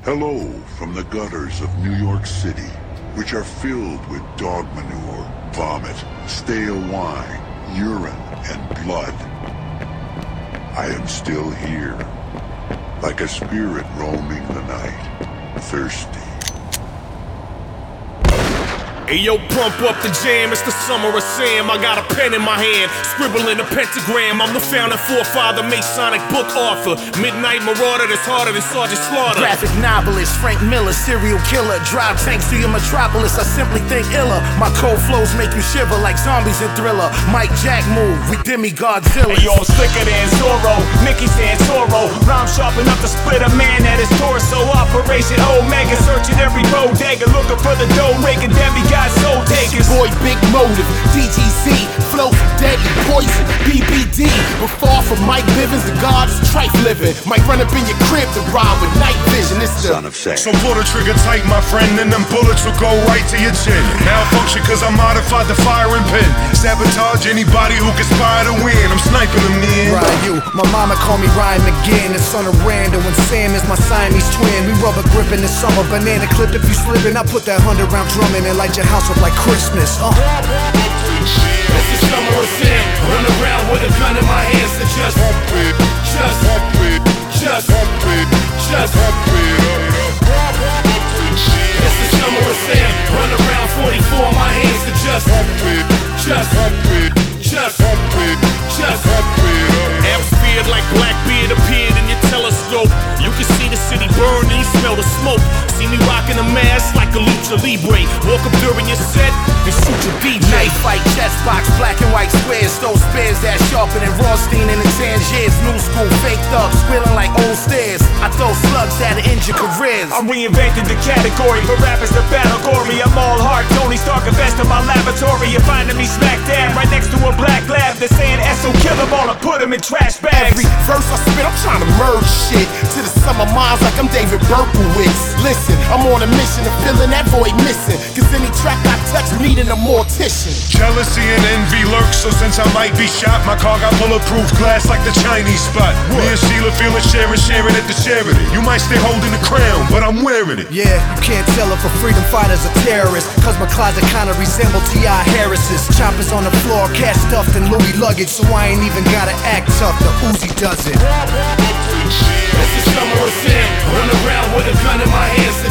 Hello from the gutters of New York City, which are filled with dog manure, vomit, stale wine, urine, and blood. I am still here, like a spirit roaming the night, thirsty. Hey yo, pump up the jam, it's the summer of Sam. I got a pen in my hand, scribbling a pentagram. I'm the founding forefather, Masonic book author, midnight marauder that's harder than Sergeant Slaughter. Graphic novelist, Frank Miller, serial killer. Drive tanks to your metropolis, I simply think iller. My cold flows make you shiver like zombies in Thriller. Mike Jack move, we Demi-Godzilla. Hey yo, I'm slicker than Zorro, Nicky Santoro. Rhyme sharp enough to split a man at his torso. Operation Omega, searching every bodega, looking for the dough, making Demi-God soul takers. Boy, big motive, DGC, flow deadly poison, BBD. But far from Mike Bivens, the god is trife living. Might run up in your crib to rob with night vision. It's the Son of Sam. So pull the trigger tight, my friend, and them bullets will go right to your chin. Malfunction cause I modified the firing pin. Sabotage anybody who conspire to win. I'm sniping them in. Ryu, my mama call me Ryan McGinn, the son of Randall, and Sam is my Siamese twin. We rubber gripping this summer, banana clip if you slipping. I put that 100-round drum in and light your house up like Christmas. This is summer of Sam, run around with a gun in my hands to just This is summer of Sam, run around 44 in my hands to Atmosphere like Blackbeard appeared in your telescope. You can see the city burn and you smell the smoke. See me rocking a mask like a lucha libre. Walk up during your set and shoot your DJ. Knife fight, chest box, black and white squares. Those spears that sharper than Rothstein and the Tangiers. New school fake thugs, squealing like old stairs. I throw slugs that'll end your careers. I'm reinventing the category for rappers to battle gory. I'm all heart, Tony Stark, invest in my laboratory. You're finding me smack dab right next to a black lab. They're saying SO kill them all and put them in trash bags. Every verse I spit, I'm trying to merge shit to the summer minds like I'm David Berkowitz. Listen, I'm on a mission of filling that void missing. Cause any track I touch needing a mortician. Jealousy and envy lurk, so since I might be shot, my car got bulletproof glass like the Chinese spot. Me and Sheila feeling sharing at the charity. You might stay holding the crown, but I'm wearing it. Yeah, you can't tell if a freedom fighter's a terrorist. Cause my closet kinda resemble T.I. Harris's. Choppers on the floor, cash stuffed in Louis luggage. So I ain't even gotta act tough, the Uzi does it. This is summer of Sam, run around with a gun in my hands to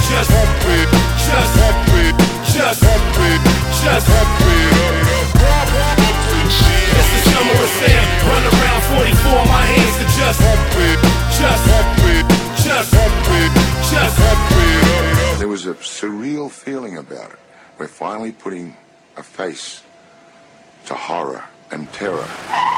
This is summer of Sam, run around 44 in my hands to There was a surreal feeling about it. We're finally putting a face to horror and terror.